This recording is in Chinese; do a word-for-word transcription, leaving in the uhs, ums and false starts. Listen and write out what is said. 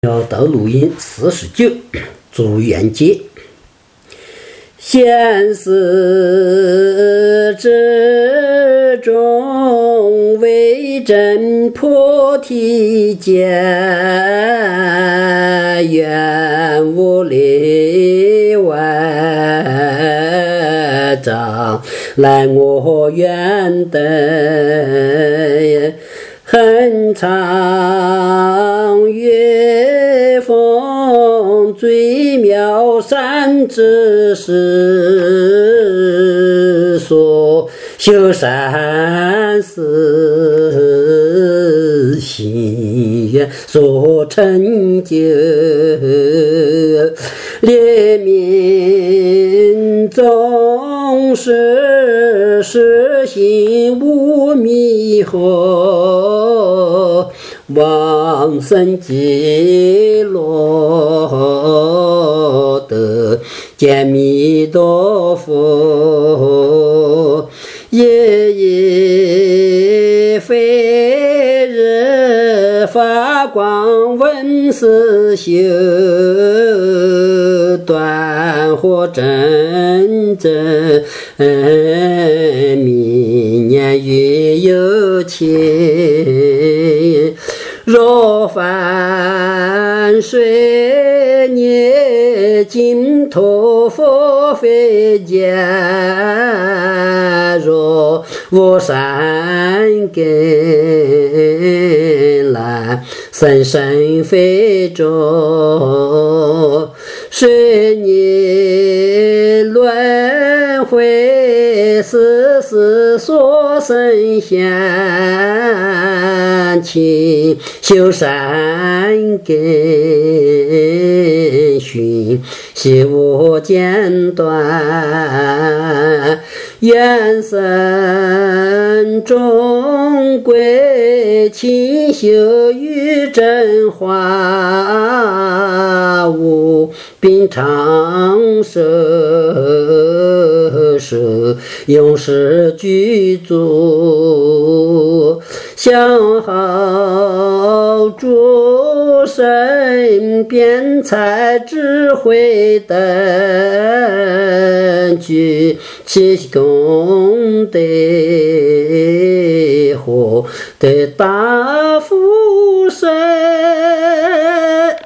要到录音四十九，祝愿节。现世之中，为真菩提见，愿无力外障，来我愿等。恨长月风，最妙善之事，所修善事，心愿所成就，怜悯众生，实心无迷惑，往生极乐得见弥陀佛，夜夜非日发光闻思修，断惑真正明年月有情，若凡水孽净土佛非见，若无善根来生生非中，水孽轮回世事所生现，请修善根，寻习无间断，愿生中归，勤修于真化，无病长寿，寿永世具足，相好诸神辩才智慧等，具其功德，获得大福